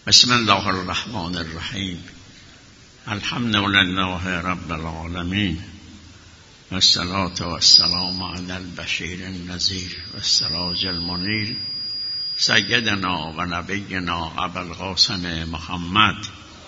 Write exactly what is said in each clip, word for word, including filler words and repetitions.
بسم الله الرحمن الرحیم. الحمد لله رب العالمین و الصلاة و السلام علی البشیر النذیر و السراج المنیر سیدنا و نبینا ابوالقاسم محمد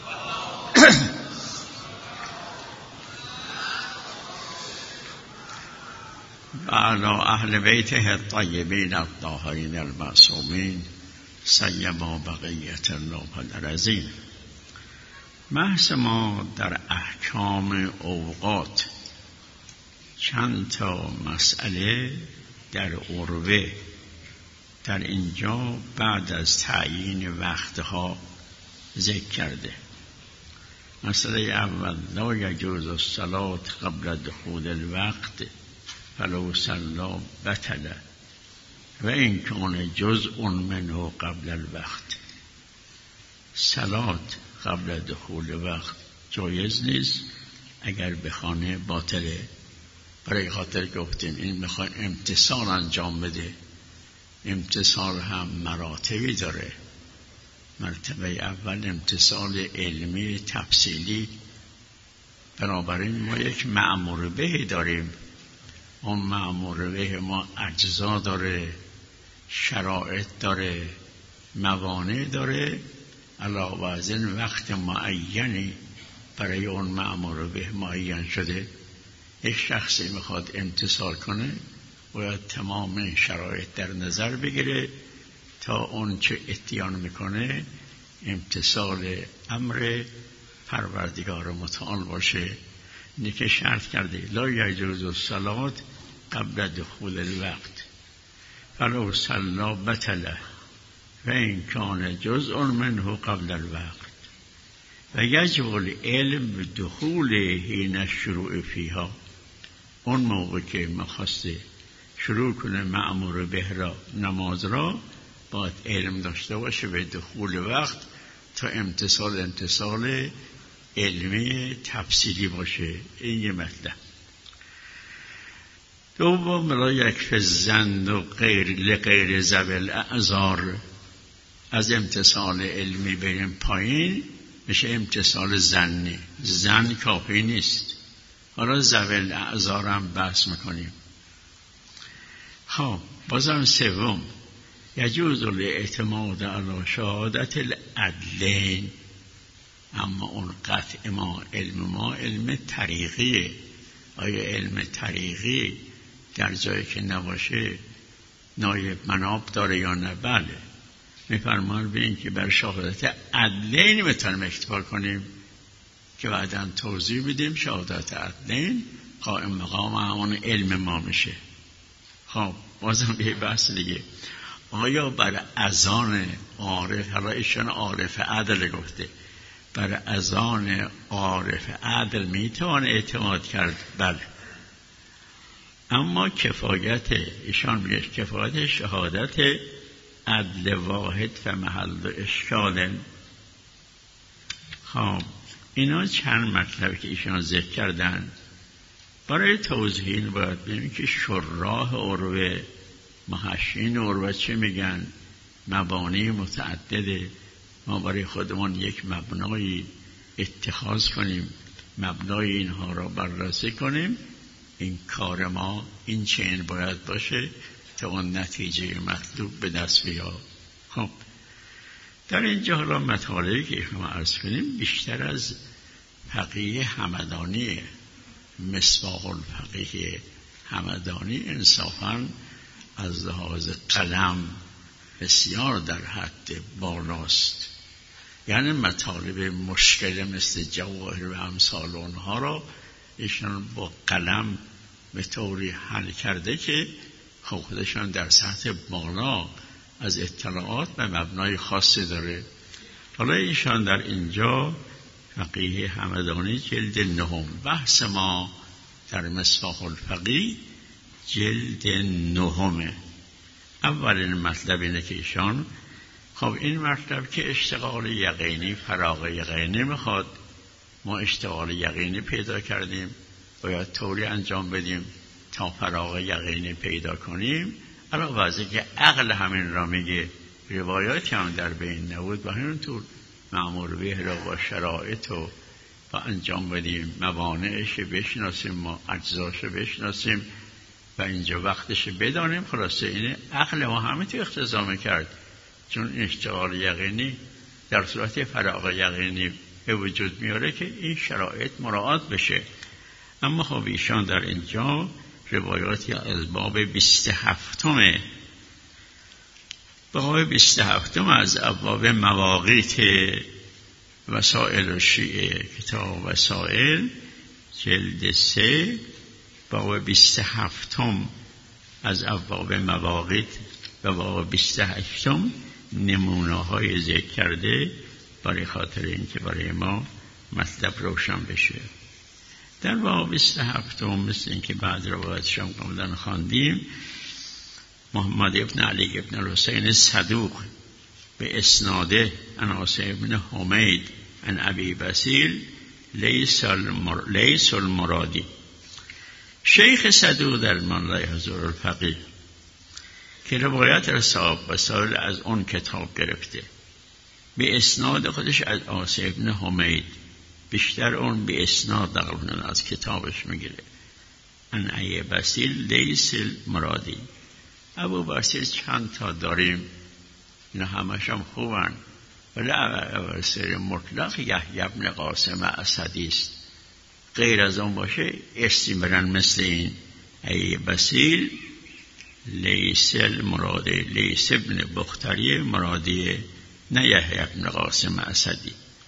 و علی اهل بیته الطیبین الطاهرین المعصومین سیما بقیت الله العظیم. بحث ما در احکام اوقات چند تا مسئله در عروه در اینجا بعد از تعیین وقتها ذکر کرده. مسئله اول: لا یجوز الصلاة قبل دخول الوقت فلو صلی بطل و این کان جزء منه قبل الوقت. صلات قبل دخول وقت جایز نیست اگر بخوانه باطله. برای خاطر گفتیم این میخواد امتثال انجام بده. امتثال هم مراتبی داره. مرتبه اول امتثال علمی تفصیلی، بنابراین ما یک مأمور به داریم. اون مأمور به ما اجزا داره، شرایط داره، موانع داره، علاوه از این وقت معینی برای اون مأمور به معین شده. یک شخصی میخواد امتثال کنه باید تمام این شرایط در نظر بگیره تا اون چه اتیان میکنه امتثال امر پروردگار متعال باشه. اینه که شرط کرده لا یجوز الصلاة قبل دخول الوقت فلو صلی بطل و این کان جزء منه قبل الوقت و یجب العلم بدخول حین الشروع فیها. اون موقع که مخواسته شروع کنه مأمور به را نماز را باید علم داشته باشه به دخول وقت تا امتثال امتثال علمی تفصیلی باشه. این یه مطلب. دوم: لا یکفی الظن و غیر لغیر ذوی الاعذار. از امتثال علمی بریم پایین میشه امتثال ظنی. ظن کافی نیست. حالا ذوی الاعذار هم بحث میکنیم. خب بازم سوم: یجوز الاعتماد علی شهادت العدلین. اما اون قطع ما علم ما علم طریقیه. آیا علم طریقی در جایی که نباشه نایب مناب داره یا نه؟ بله. میفرمان ببین که بر شهادت عدلین میتونیم اکتفا کنیم که بعداً توضیح بدیم. شهادت عدلین قائم مقام همون علم ما میشه. خب بازم یه بحث دیگه: آیا بر اذان عارف، حالا ایشان عارف عدل گفته، بر اذان عارف عدل میتوان اعتماد کرد؟ بله. اما کفایت ایشان میگه کفایت شهادت عدل واحد و محل اشکال. خب اینا چند مطلب که ایشان ذکر کردن. برای توضیح این باید ببینیم که شراح عروه، محشین عروه چه میگن. مبانی متعدده. ما برای خودمون یک مبنای اتخاذ کنیم، مبنای اینها را بررسی کنیم. این کار ما این چنین باید باشه تا اون نتیجه مطلوب به دست بیاد. خب در اینجا حالا مطالبی که شما عرض کنیم بیشتر از فقیه همدانی، مصباح الفقیه همدانی انصافاً از لحاظ قلم بسیار در حد بالاست. یعنی مطالب مشکل مثل جواهر و امثال اونها را ایشان با قلم به طوری حل کرده که خودشان در سطح بالا از اطلاعات به مبنای خاصی داره. حالا ایشان در اینجا فقیه همدانی جلد نهم، بحث ما در مصباح الفقیه جلد نهمه. اولین مطلب اینه که ایشان خب این مطلب که اشتغال یقینی فراغ یقینی میخواد. ما اشتغال یقینی پیدا کردیم، باید طوری انجام بدیم تا فراغ یقینی پیدا کنیم. علاوه از که عقل همین را میگه روایاتی هم در بین نبود و همینطور مأمور به را با شرایط و با انجام بدیم، موانعش بشناسیم و اجزاش بشناسیم و اینجا وقتش بدانیم. خلاصه اینه عقل ما همه تو اختزا میکرد، چون این اشتغال یقینی در صورت فراغ یقینی به وجود میاره که این شرایط مراعات بشه. اما خب ایشان در اینجا روایاتی از باب بیست هفتمه باب بیست هفتم از ابواب مواقیت وسائل و شیعه، کتاب وسائل جلد سه باب بیست هفتم از ابواب مواقیت و باب بیست هشتم نمونه های ذکر کرده برای خاطر اینکه برای ما مطلب روشن بشه. در باب بیست هفتم مثل اینکه بعد روایتش هم قبلا خواندیم، محمد ابن علی ابن الحسین صدوق به اسناده عن عاصم ابن حمید عن ابی بصیر لیس المر... لیس المرادی. شیخ صدوق در منلای حضور الفقیه که روایت رساب و سال از اون کتاب گرفته، به اسناد خودش از عاصم ابن حمید، بیشتر اون به اسناد نقل از کتابش میگیره. ان ای بصیر لیس المرادی. ابو بصیر چند تا داریم، اینا همش هم خوبن، ولی ابو بصیر مطلق یحیی بن قاسم اسدی است. غیر از اون باشه اسمی برن مثل این ای بصیر لیس المرادی، لیس ابن بختری مرادی، نه یحیی بن قاسم اسدی.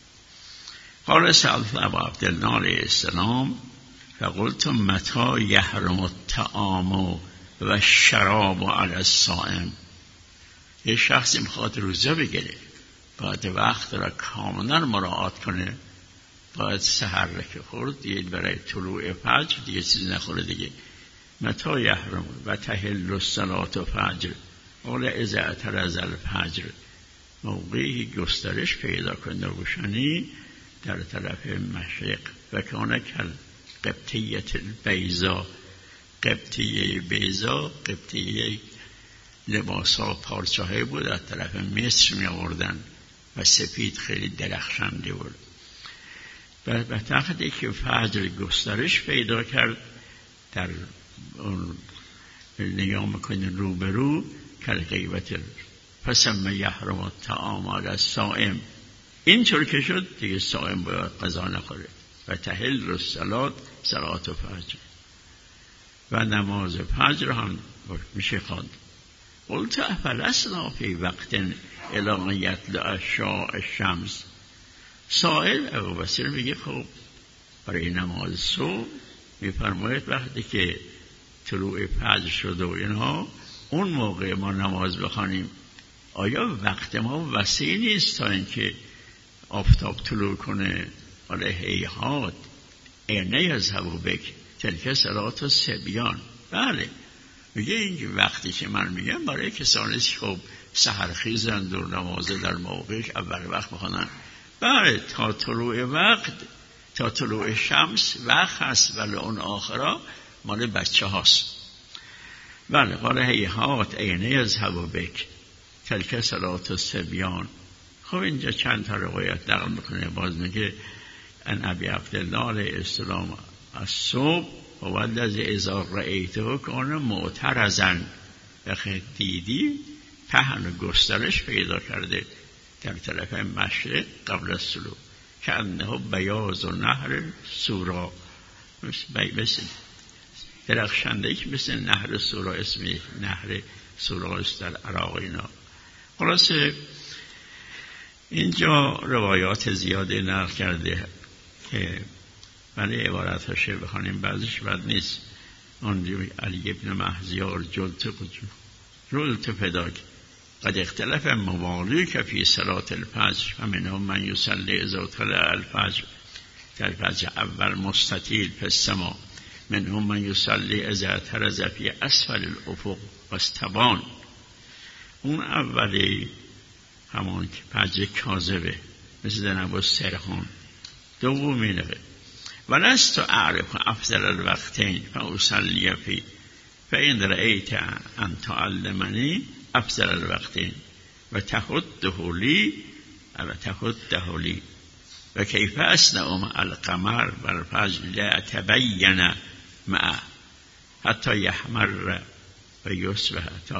قال سألت ابا عبدالله علیه السلام فقلت متى يحرم الطعام و الشراب علی الصائم. یه شخصی میخواد روزه بگیره، باید وقت را کاملا مراعات کنه، باید سحر را که خورد دیگه برای طلوع فجر دیگه چیز نخوره دیگه. متى یحرم و تحل الصلاة و فجر قال اذا اعترض الفجر، موقعی گسترش پیدا کنه روشنی در طرف مشرق. و کان کل قبطیه البیضا، قبطیه بیضا، قبطیه لباسا پارچه‌ای بود از طرف مصر می آوردن و سفید خیلی درخشنده بود. و به تقدی که فجر گسترش پیدا کرد در اون نگاه میکنین رو به رو کل غیبت فسم یحرم الطعام علی الصائم. اینطور که شد دیگه صائم باید غذا نخوره. و تحل الصلاة صلاة فجر و نماز فجر هم میشه خواند. قلت افلسنا فی وقت الی یطلع الشمس. سائل ابو بصیر میگه خب برای نماز صبح میفرماید وقتی که طلوع فجر شد و اینها اون موقع ما نماز بخوانیم. آیا وقت ما وسیع نیست تا اینکه آفتاب طلوع کنه؟ ولی هیهات اینه یذهب بک تلک صلاة الصبیان. بله میگه این وقتی که من میگم برای کسانی که خب سحرخیزند و نماز در موقعش اول وقت بخونن. بله تا طلوع وقت، تا طلوع شمس وقت هست، ولی اون آخرا مال بچه هاست. بله قال هیهات اینه یذهب بک تلک صلاة الصبیان. خب اینجا چند تا روایت نقل میکنه، باز میگه ان ابی عبدالله علیه السلام از صبح و والذی اذا رأیته کان معترضا، وقتی دیدی پهن و گسترش پیدا کرده در طرف مشرق قبل از طلوع، که انه بیاض و نهر سورا، مثل درخشنده که مثل نهر سورا، اسم نهر سورا است در عراق. اینا خلاصه اینجا روایات زیاده نقل کرده که ولی عبارت هاشه بخوانیم بعضش بد نیست. اون علی ابن محزیار جلت جلت فداک قد اختلف موالیک فی صلاة الفجر و منهم من یصلی اذا طلع الفجر، در فجر اول مستطیل فی السما، منهم من یصلی اذا اعترض فی اسفل الافق و استبان. اون اولی همون که فجر کاذبه مثل دنبا سرخان. دومی نگه ولست اعرف افضل الوقتین فاصلی فی فإن رأیت ان تعلمنی افضل الوقتین و تحده لی تهده لی و کیف اصنع مع القمر والفجر لأتبین معه حتی یحمر و یصبح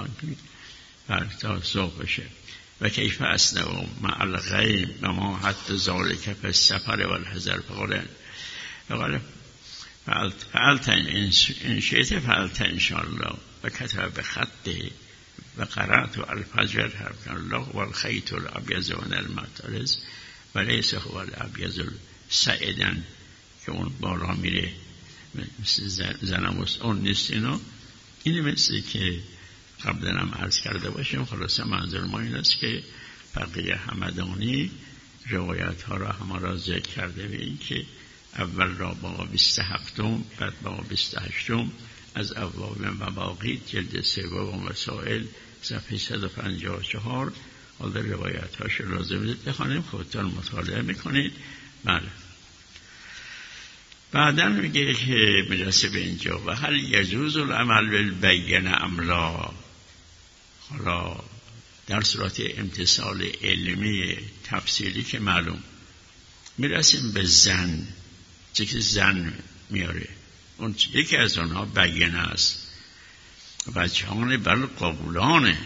تا صبح بشه و کیف اصنع مع الغیم و ما حتی ذالک فی السفر والحضر فقال فعلت ان شئت فعلت ان شاء الله و کتب بخطه و قرأت الفجر حرف الله والخیط الابیض من المطرز و لیس هو الابیض سعیدا که اون بالا میره مثل زنموس اون نیست. اینو اینه مثل که قبلا هم عرض کرده باشیم. خلاصه منظور ما این است که فقیه همدانی روایت ها را همه را ذکر کرده به این که اول را با بیست و هفتم بعد با بیست و هشتم از ابواب مواقیت جلد سوم و مسائل صفحه صد و پنجاه و چهار حالا روایت هاش لازم دید بخوانیم، خودتان مطالعه میکنید. بله. بعدا میگه که میرسه به اینجا و هل یجوز العمل بالبینه ام لا. حالا در صورت امتصال علمی تفصیلی که معلوم میرسیم به زن، چه که زن میاره اون یکی از اونها بیانه است و جهان بل قبولانه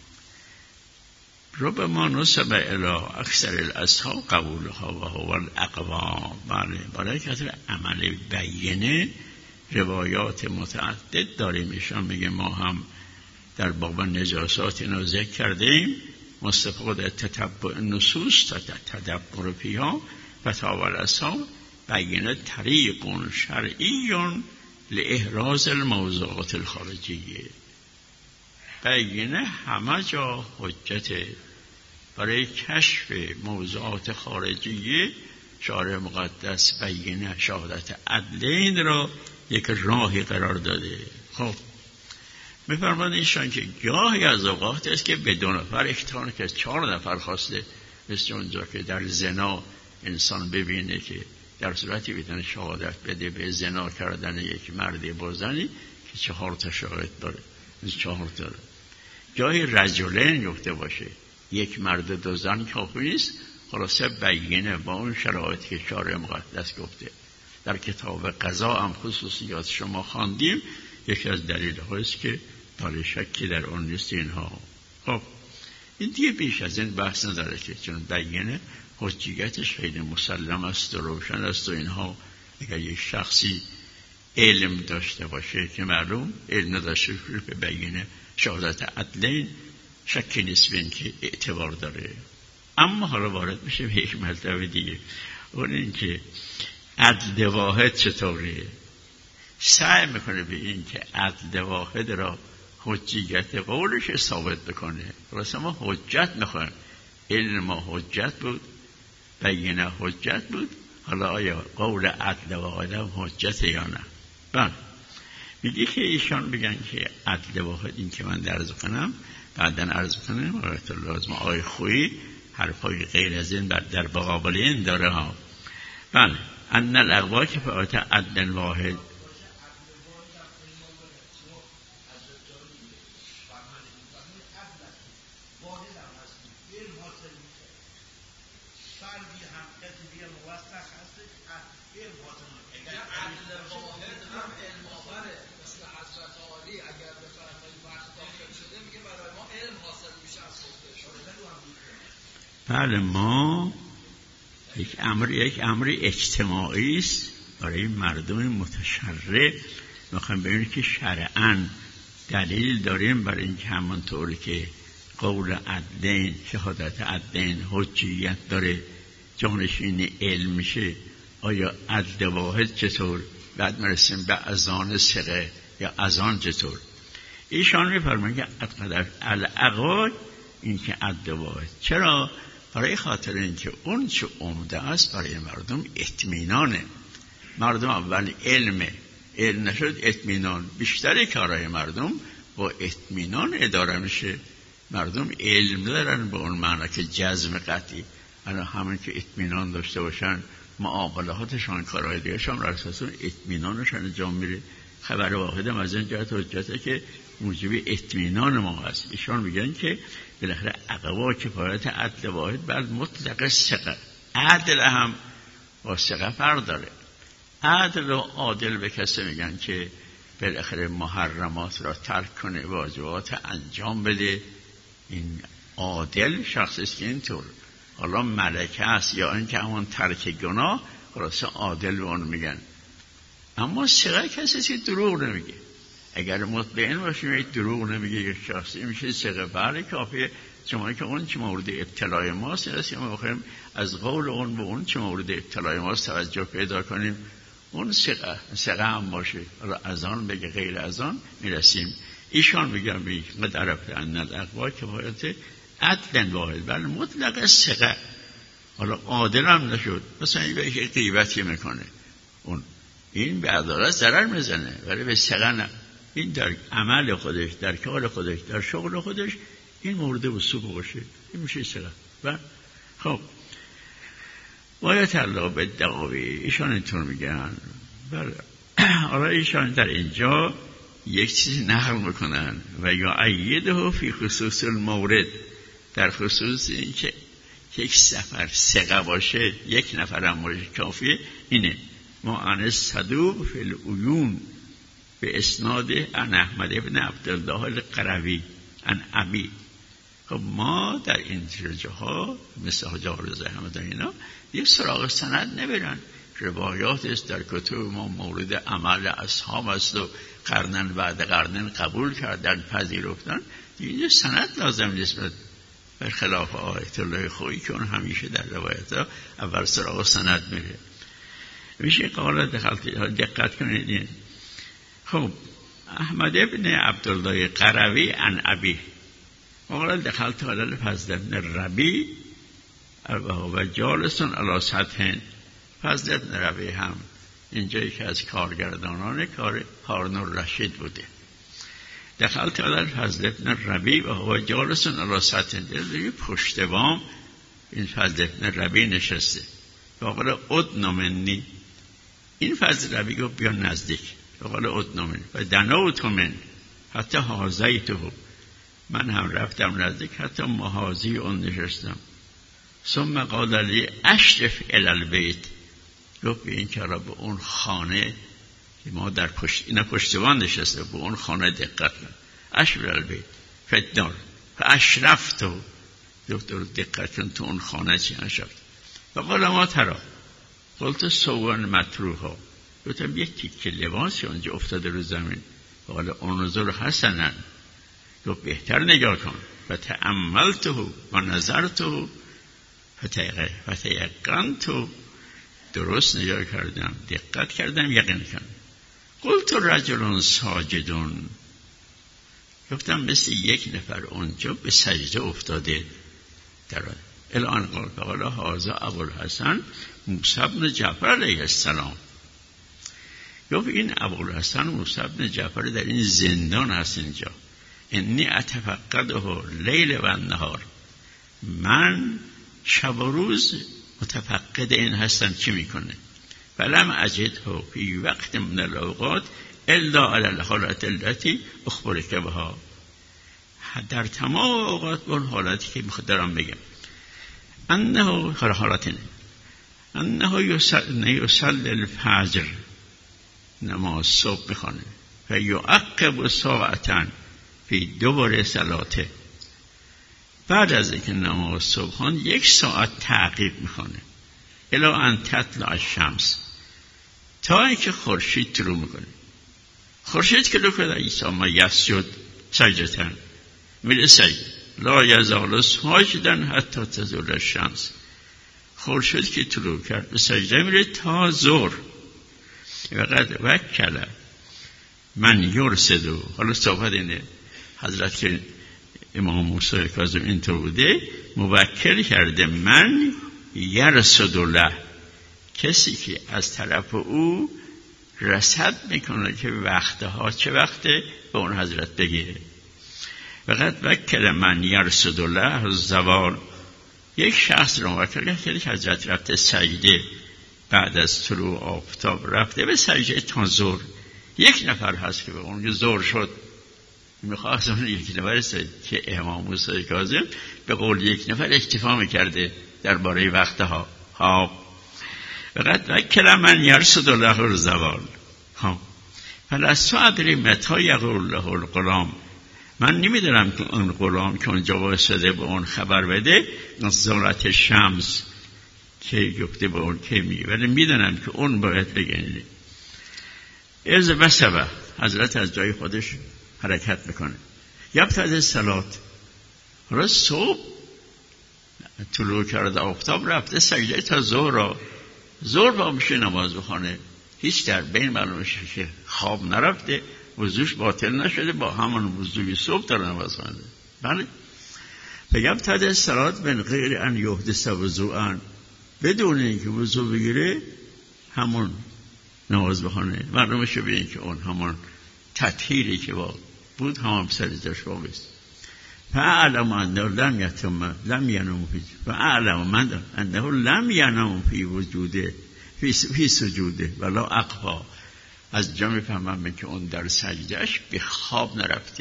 ربما نسب الى اکثر الاصحاب قبولها و هو الاقوا. بله، برای خاطر عمل بیانه روایات متعدد داریم. ایشان میگه ما هم در باب نجاسات اینا ذکر کردیم، مستفاد تتبع نصوص تا تدبر فیها فتاوی الاصحاب بیانه طریق شرعی لاحراز الموضوعات الخارجیه. بیانه همه جا حجته برای کشف موضوعات خارجیه. شارع مقدس بیانه شهادت عدلین را یک راهی قرار داده. خب میفرماید ایشان که گاهی از اوقات است که به دو نفر اختیار که چهار نفر خواسته، مثل اونجا که در زنا انسان ببینه که در صورتی بتونه شهادت بده به زنا کردن یک مرد با زنی که چهار تا شاهد داره، چهار تا. جای رجلین گفته باشه یک مرد دو زن کافی نیست. خلاصه بیانه با اون شرایطی که شارع مقدس گفته. در کتاب قضا هم خصوصیات شما خواندیم، یکی از دلیل هاست که داره شکی در اون نیست اینها. خب این دیگه بیش از این بحث نداره که چون بیانه حجیتش خیلی مسلم است و روشن است و اینها. اگر یک شخصی علم داشته باشه که معلوم علم نداشته به بیانه شهادت عدلین شکی نیست به این که اعتبار داره. اما حالا وارد میشه به یک مطلب دیگه، اون این که عدل واحد چطوریه. سعی میکنه به این که عدل واحد را حجیت قولش ثابت بکنه. واسه ما حجت میخوایم، علم ما حجت بود، بیانه حجت بود، حالا آیا قول عدل واحد هم حجت یا نه؟ بله. میگه که ایشان بگن که عدل واحد این که من درز کنم بعداً عرض کنم آیت الله از ما آی خویی حرفای غیر از این در مقابل این داره ها. بله. ان الاقوا که فعات عدل واحد بله ما یک امر یک امر اجتماعی است برای مردم متشرع. میخوایم ببینیم که شرعاً دلیل داریم برای اینکه همانطوری که قول عدلین شهادت عدلین حجیت داره جانشین علم میشه، آیا عدل واحد چطور؟ بعد میرسیم به اذان ثقه یا اذان چطور؟ ایشان میفرمایند که الاقوا این که عدل واحد. چرا؟ برای خاطر اینکه اون چه عمده است برای مردم اطمینانه. مردم اول علمه، علم نشد اطمینان. بیشتر کارهای مردم با اطمینان اداره میشه. مردم علم دارن به اون معنی که جزم قطعی، انا همین که اطمینان داشته باشن معاملاتشان کارهای دیگرشان را اساساً اطمینانشان انجام میره. خبر واحدم از این جهت حجته که موجب اطمینان ما هست. ایشان میگن که بالاخره اقوا کفایت عدل واحد بر مطلق ثقه. عدل هم با ثقه فرق داره. عدل و عادل به کسی میگن که بالاخره محرمات را ترک کنه، واجبات انجام بده. این عادل شخصی است که اینطور حالا ملکه است یا اینکه همون ترک گناه، خلاصه عادل به اون میگن. اما ثقه کسی است که دروغ نمیگه. اگر مطمئن باشیم یک دروغ نمیگه یک شخصی میشه ثقه. بله کافیه شما که اون چه مورد ابتلای ماست است که ما بخوایم از قول اون به اون چه مورد ابتلای ماست توجه پیدا کنیم، اون ثقه ثقه هم باشه. حالا از آن بگه غیر از آن میرسیم. ایشان میگن به مدرف ان الاقوا کفایت عدل واحد بل مطلق ثقه. حالا عادل هم نشد، مثلا این به غیبتی میکنه، اون این به عدالت ضرر میزنه ولی به ثقه نه. این در عمل خودش، در کار خودش، در شغل خودش این مورد وثوق باشه، این میشه ثقه. و خب باید الله به دعاوی ایشان اینطور میگن. بله حالا ایشان در اینجا یک چیز نقل میکنن و یا ایده فی خصوص المورد، در خصوص این که یک سفر ثقه باشه، یک نفر هم باشه کافیه. اینه ما عن صدوق فی العیون به اسناد عن احمد ابن عبدالله القروی عن ابی. خب ما در این جاها مثل حاج رضا احمد اینا یه سراغ سند نبرن، روایات است در کتب ما مورد عمل اصحاب است و قرنن بعد قرنن قبول کردن پذیرفتن. این سند لازم نیست، برخلاف آیت الله خویی که اون همیشه در روایت ها اول سراغ سند میره. میشه قال دقت کنید. خب احمد ابن عبدالله قروی عن ابی قال دخلت علی الفضل ابن ربیع و جالس علی سطح. فضل ابن ربیع هم اینجا یکی از کارگردانان کار هارون الرشید بوده. دخلت علی الفضل ابن ربیع و جالس علی سطح، در پشت بام این فضل ابن ربیع نشسته. قال ادن منی، این فضل ربیع گفت بیا نزدیک. قال ادن منی و دنوت من حتی حاضیته، من هم رفتم نزدیک حتی محاذی اون نشستم. ثم قال لی اشرف الی البیت، گفت به این که را به اون خانه که ما در پشت اینا پشتوان نشسته، به اون خانه دقت کن. اشرف الی البیت فدار فاشرفت، گفت دقت کن تو اون خانه چی اشرفت. فقال ما ترا، قلت سوان مطروحا، گفتم یک تیکه لباس اونجا افتاده رو زمین. قال انظر حسنا، گفت بهتر نگاه کن. و تأملته و نظرته فتیقنته، درست نگاه کردم، دقت کردم، یقین کردم. قلت رجل ساجدون، گفتم مثل یک نفر اونجا به سجده افتاده. در الان قال قال هذا ابوالحسن موسی بن جعفر علیه السلام. گفت این ابوالحسن موسی بن جعفر در این زندان هست اینجا. انی اتفقده لیل و نهار، من شب و روز متفقد این هستم چی میکنه. فلم اجده فی وقت من الاوقات الا علی الحالت التي اخبرک بها، در تمام اوقات به اون حالتی که میخواد دارم بگم. انه حالتینه انه یصلی الفجر، نماز صبح میخونه، و یعقب ساعتا فی دوباره صلاته، بعد از اینکه نماز صبح خوند یک ساعت تعقیب میخونه. الی ان تطلع الشمس، تا اینکه خورشید طلوع میکنه. خورشید که طلوع کنه عیسی ما یسجد سجدتن، میره سجده. لا یزال ساجدا حتی تزول الشمس، خورشید که طلوع کرد به سجده میره تا ظهر. و قد وکل من یرسدو، حالا صحبت اینه حضرت که امام موسی کاظم اینطور بوده، موکل کرده من یرسد له، کسی که از طرف او رصد میکنه که وقتها چه وقته به اون حضرت بگیره. فقط وکل من یرسد له زوال، یک شخص رو موکل کرده که حضرت رفته سجده، بعد از طلوع آفتاب رفته به سجده تا ظهر. یک نفر هست که به اون زور شد میخواست اون یک نفر که امام موسی کاظم به قول یک نفر اکتفا میکرده درباره وقتها. ها فقط وکل من یرصد له الزوال. ها فلست ادری متی یقول له الغلام. من نمیدونم که اون غلام که اونجا واسطه به اون خبر بده ذرت شمس که گفته به اون که می، ولی میدونم که اون باید بگنی. از بسبه حضرت از جای خودش حرکت میکنه. یبتدی صلات. روز صبح طلوع کرده آفتاب رفته سجده تا ظهر. ظهر با میشه نماز بخونه. هیچ در بین معلوم میشه که خواب نرفته، وضوش باطل نشده، با همان وضوی صبح داره نماز خونده. بله. یبتدی صلات من غیر ان یحدث وضوءا. بدون اینکه وضو بگیره همون نماز بخونه. معلوم میشه به این که اون همون تطهیری که بود همون سجدهش باقیست. فاعلم انه لم یتم لم ینم فی فاعلم من انه لم ینم فی وجوده فی فی سجوده ولا اقفا. از جا میفهمم که اون در سجدهش به خواب نرفته.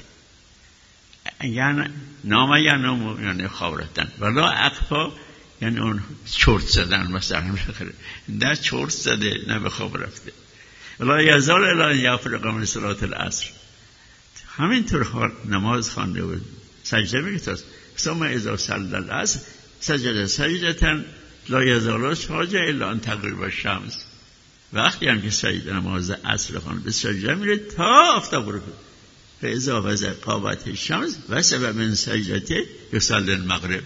یعنی نام ینم یعنی خواب رفتن، ولا اقفا یعنی اون چرت زدن مثلا در چرت زده نه به خواب رفته. ولا یزال الا یفرق من صلات العصر. همینطور نماز خوانده بود سجده میگه ثم اذا صلی العصر سجد سجدة لا یزال ساجدا الا ان تغرب الشمس. وقتی هم که سجده نماز عصر خوانده به سجده میره تا آفتاب غروب. فاذا وضع قامت الشمس وسب من سجدته یصلی المغرب.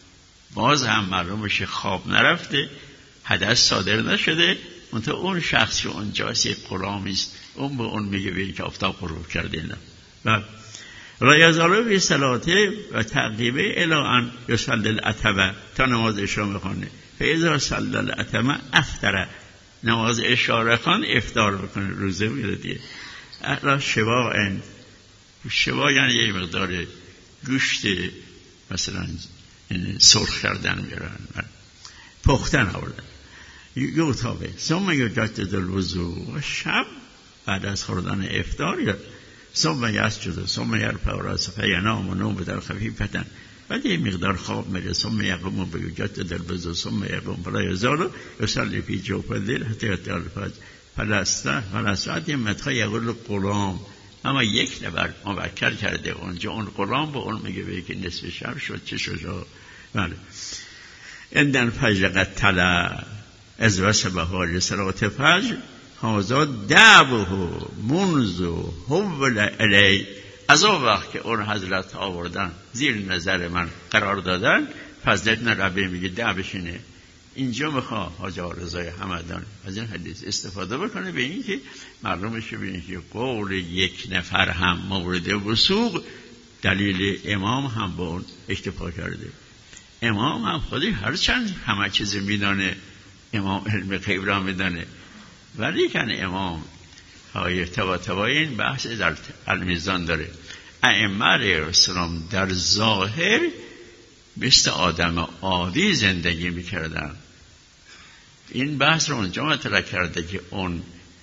باز هم معلوم میشه خواب نرفته، حدث صادر نشده، منتها اون شخص که اونجاست یک غلامی است، اون به اون میگه به که آفتاب غروب کرده. نه و لا یزال فی صلاته و تعقیبه الی ان یصلی العتمه تا نماز عشا میخونه. فاذا صلی العتمه افطر. نماز عشا خوان افطار بکنه، روزه میگیره دیگه. الا شواء. شواء یعنی یه مقدار گوشت مثلا سرخ کردن میارن، پختن آوردن یو تابه. ثم یجدد الوضوء. شب بعد از خوردن افطار یا ثم یسجد ثم یرفع راسه فینام نومة خفیفة. بعد یه مقدار خواب میره. ثم یقوم بیجدد الوضوء ثم یقوم فلا یزال یصلی فی جوف الليل حتی یطلع الفجر. فلسطه فلسطه متی یقول غلام. اما یک نفر مبکر کرده اونجا، اون غلام به اون میگه به که نصف شب شد چه شجاع. بله. اندن فجر قد طلع از وسبه ها صلات فجر هازا دعوه منذ حول علی. از اون وقت که اون حضرت آوردن زیر نظر من قرار دادن، فضلت نربه میگه دعوش اینه. اینجا میخواه حاج رضای همدان از این حدیث استفاده بکنه به این که معلوم شه به این که قول یک نفر هم مورد وثوق دلیل امام هم با اون اکتفا کرده. امام هم خودی هرچند همه چیز میدانه، امام علم غیب را میدانه، ولی کن امام های تبا تبای این بحث در المیزان داره. ائمه علیه السلام در ظاهر مثل آدم عادی زندگی میکردن. این بحث رو اونجا مطرح کرده که اون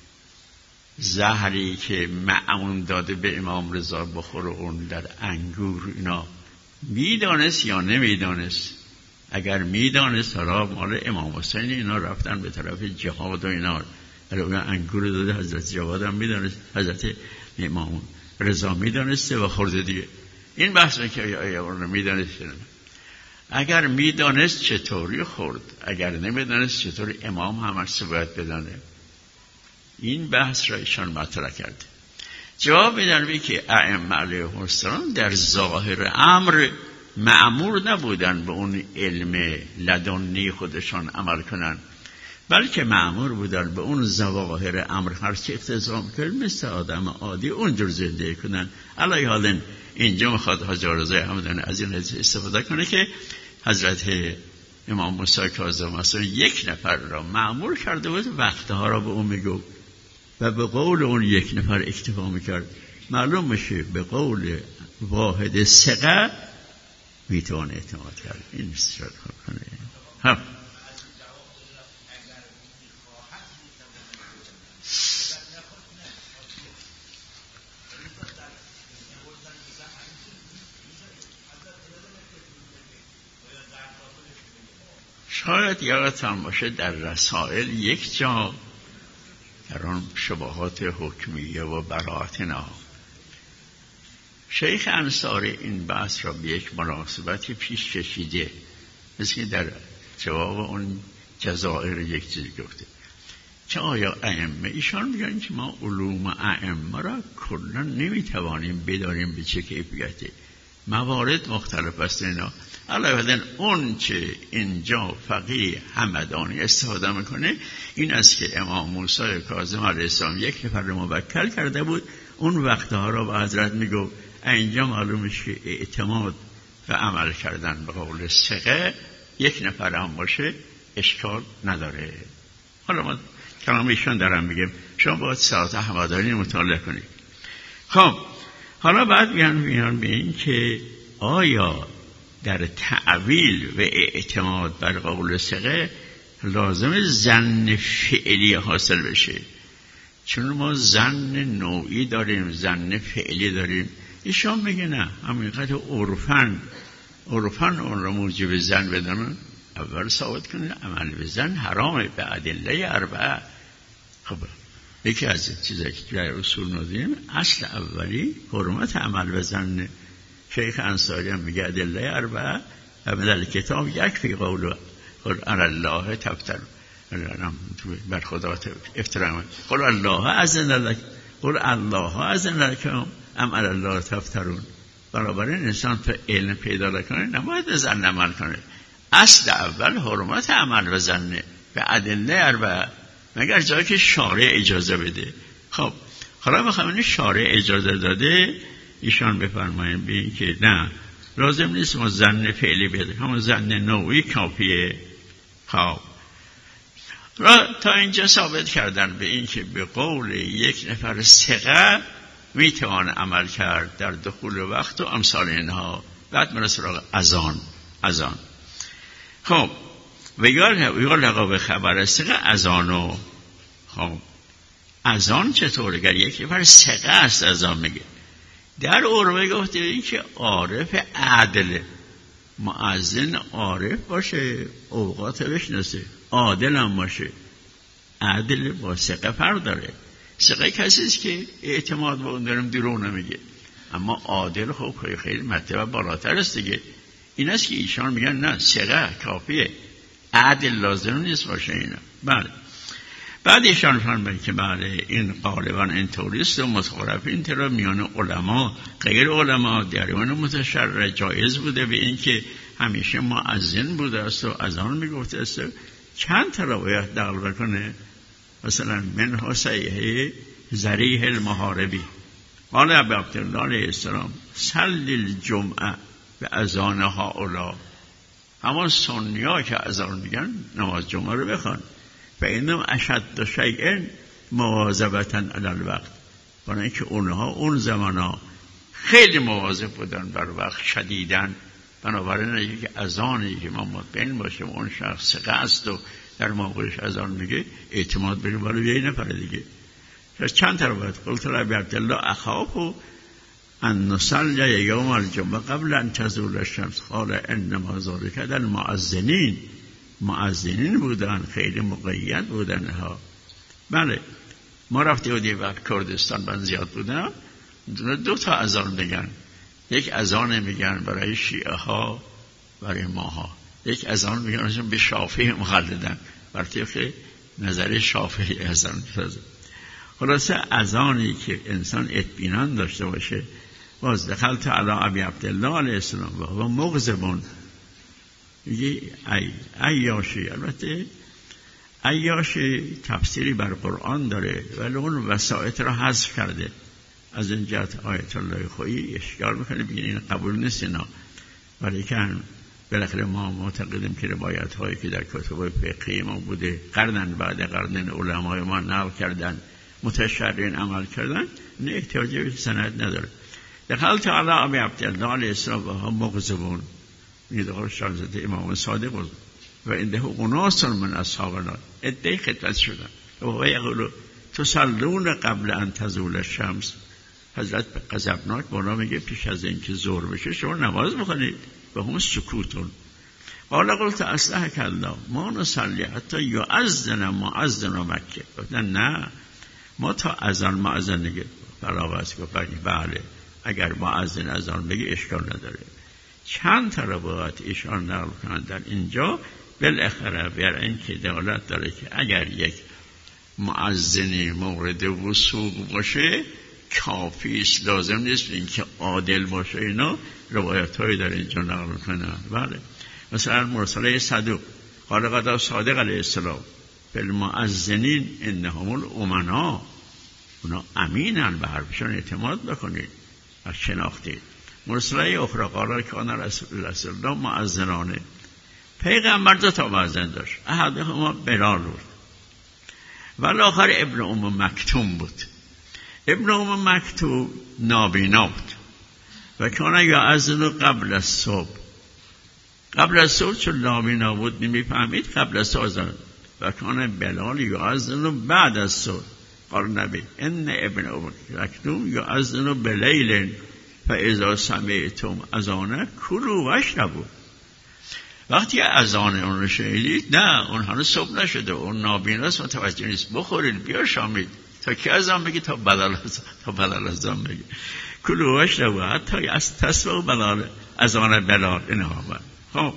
زهری که مأمون داده به امام رضا بخور اون در انگور اینا میدانست یا نمیدانست. اگر میدانست حالا مال امام حسین اینا رفتن به طرف جهاد و اینا، اون انگور داده حضرت جواد هم میدانست، حضرت امام رضا میدانسته و خورده دیگه. این بحث رو که آیا اون رو میدانست. اگر میدانست چطوری خورد، اگر نمیدانست چطوری امام همش باید بدانه. این بحث را ایشان مطرح کرده. جواب میدن که ائمه علیهم السلام در ظاهر امر مأمور نبودن به اون علم لدنی خودشان عمل کنن، بلکه مأمور بودن به اون ظواهر امر هر چی اقتضا می‌کرد مثل آدم عادی اونجور زندگی کنن. علی حالا اینجا میخواد حاج رضای همدان از این استفاده کنه که حضرت امام موسی کاظم مثلا یک نفر را مأمور کرده بود وقتها را به اون میگو و به قول اون یک نفر اکتفا میکرد. معلوم میشه به قول واحد ثقه میتونه اعتماد کرد. این استفاده کنه. هم شاید یادتان باشه در رسائل یک جا در آن شبهات حکمیه و براءتنا شیخ انصاری این بحث را به یک مناسبتی پیش کشیده، مثل در جواب اون جزائر یک چیزی گفته که آیا ائمه ایشان میگن که ما علوم ائمه را کلا نمیتوانیم بدانیم به چه کیفیتی، موارد مختلف است اینا. علاوه اون که اینجا فقیه همدانی استفاده میکنه این است که امام موسی کاظم علیه السلام یک نفر موکل کرده بود، اون وقتها را به حضرت میگفت. اینجا معلوم میشه که اعتماد و عمل کردن به قول ثقه یک نفر هم باشه اشکال نداره. حالا ما کلام ایشان دارم میگم، شما باید ساعت همدانی مطالعه کنید. خب حالا بعد بیان بیان به این که آیا در تعویل و اعتماد بر قول ثقه لازم ظن فعلی حاصل بشه، چون ما ظن نوعی داریم ظن فعلی داریم. ایشان میگه نه، همینقدر عرفاً عرفاً اون را موجب ظن بدانن، اول ثابت کنه عمل به ظن حرامه به ادله اربعه. خب یکی از چیزایی که در اصول نازیم اصل اولی حرمت عمل به ظن. شیخ انصاری هم میگه ادله اربعه و در کتاب یک فی قول قل علی الله تفتر بر خدا افترا قل الله اذن لک قل الله اذن لکم ام علی الله تفترون. بنابراین انسان تا علم پیدا نکنه نباید ظن عمل کنه. اصل اول حرمت عمل به ظن به ادله اربعه، مگر جایی که شارع اجازه بده. خب حالا بخوام این شارع اجازه داده، ایشان بفرمایند به این که نه لازم نیست ما ظن فعلی بده، همون ظن نوعی کافیه. خب را تا اینجا ثابت کردن به این که به قول یک نفر ثقه میتوان عمل کرد در دخول وقت و امثال اینها. بعد من سراغ اذان. اذان خب ویگار لقا خبر ثقه اذانو. خب اذان چطور؟ اگر یک نفر ثقه است اذان میگه، در عربه گفته این که عارف عدل، مؤذن عارف باشه، اوقات بشناسه، عادل هم باشه. عدل با ثقه فرق داره. ثقه کسی است که اعتماد به اون دارم دروغ نمیگه، اما عادل خب خیلی مرتبه بالاتر است دیگه. این است که ایشان میگن نه ثقه کافیه، عدل لازم نیست باشه اینا. بله بعد ایشان فرمودن که بله این غالبا اینطوریست و متخالفین ترا میان علما غیر علما در اون متشرع جایز بوده به این که همیشه مؤذن بوده است و اذان میگفته است. چند تا روایت نقل بکنه، مثلا من حسیه ذریح المحاربی قال ابی عبدالله علیه السلام صلی الجمعه به اذان هؤلاء، همون سنی ها که اذان میگن نماز جمعه رو بخوان. فإنهم اشد شیء مواظبة علی الوقت، برای اینکه اونها اون زمانا خیلی مواظب بودن بر وقت شدیدن. بنابراین یک اذانی که ما مطمئن باشیم اون شخص ثقه است و در موقعش اذان میگه اعتماد بریم بالا یه نفر دیگه. چند تا روایت قلت ابی عبدالله اخاف ان نصلی یوم الجمعه قبل ان تزول الشمس قال انما ذلک المؤذنین. مؤذنین بودن، خیلی مقید بودن ها. بله ما رفتیم بودیم وقت کردستان من زیاد بودن، دو تا اذان میگن، یک اذان میگن برای شیعه ها برای ماها، یک اذان میگن به شافعی مقلدن بر طبق نظر شافعی اذان میفرزن. خلاصه اذانی که انسان اطمینان داشته باشه. باز دخلت علی ابی عبدالله علیه السلام و هو مغضب میگه ای عیاشی. البته عیاشی تفسیری بر قرآن داره ولی اون وسائط را حذف کرده. از این جهت آیت الله خویی اشکال میکنه، بگین این قبول نیست اینا، ولی که بالاخره ما معتقدیم که روایت هایی که در کتب فقهی ما بوده قرنن بعد قرنن علمای ما نقل کردن متشرعین عمل کردن، نه احتیاجی به سند نداره. دخلت علی ابی عبدالله علیه السلام و هم مغضبون، این دخل شانزده امام صادق بود و اینده اناس من اصحابنا ادعای خدمت شدن و یقولو تصلون قبل ان تزول الشمس. حضرت غضبناک بالا میگه پیش از اینکه ظهر بشه شما نماز بخونید و هم سکوتون. قال قلت اصلحک الله ما نصلی حتی یؤذن مؤذن مکه. گفتن نه ما تا اذان مؤذن نگه فراغت گفت بله اگر مؤذن اذان بگه اشکال نداره. چند تا روایت ایشان نقل کنند در اینجا بالاخره بر این که دلالت داره که اگر یک مؤذنی مورد وثوق باشه کافی است، لازم نیست اینکه عادل باشه. اینا روایت هایی در اینجا نقل کنند. بله مثلا مرسله صدوق قال قضا صادق علیه السلام بالمؤذنین انهم الامنا، اونا امینن، به حرفشان اعتماد بکنید و شناختید. مرسله اخرى قال کان رسول الله صلی الله مؤذنانه، پیغمبر دو تا مؤذن داشت، احدهما بلال بود و الاخر ابن ام مکتوم بود. ابن ام مکتوم نابینا بود و کان یؤذن قبل الصبح، قبل از صبح چون نابینا بود نمیفهمید قبل از صبح، و کان بلال یؤذن بعد از صبح. قال نبی ان ابن ام مکتوم یؤذن بلیل فاذا سمعتم اذانه کلوا واشربوا. وقتی اذان اون رو شنیدید، نه اون هنوز صبح نشده، اون نابیناست، متوجه نیست، بخورید بیا شامید تا که اذان بگی تا بدل تا بدل اذان بگی کلوا واشربوا حتی از تسمع بلال اذان بلال. اینها بود. خب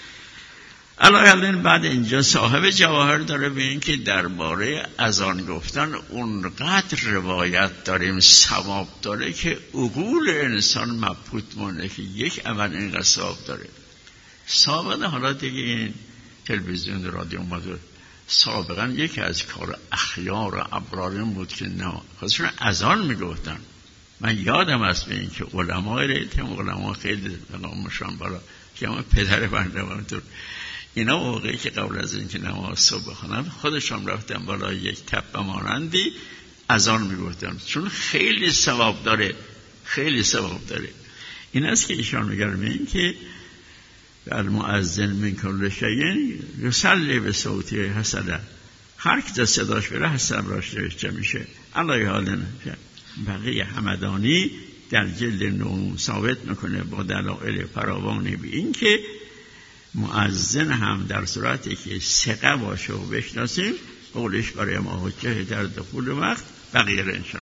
الان بعد اینجا صاحب جواهر داره به این که درباره اذان گفتن اونقدر روایت داریم ثواب داره که عقول انسان مبهوت مونه که یک اول اینقدر ثواب داره. سابقا حالا دیگه این تلویزیون رادیو اومده، سابقا یکی از کار اخیار و ابرارین بود که نه خودشون اذان میگفتن. من یادم است به این که علمای ریتم علما خیلی مقامشان بالا که اما پدر بنده همونطور اینا موقعی که قبل از اینکه نماز صبح بخونن خودشان رفتن بالا یک تپه مانندی اذان میگفتن، چون خیلی ثواب داره، خیلی ثواب داره. این است که ایشان میگن این که المؤذن من کل شیء یصلی به صوت حسنه، هر کی صداش بره حسن راش نوشته میشه. الله حالنا بقیه همدانی در جلد نو ثابت میکنه با دلایل فراوانی به این که مؤذن هم در صورتی که ثقه باشه و بشناسیم قولش برای ما حجت در دخول وقت. بقیه رو انشاءالله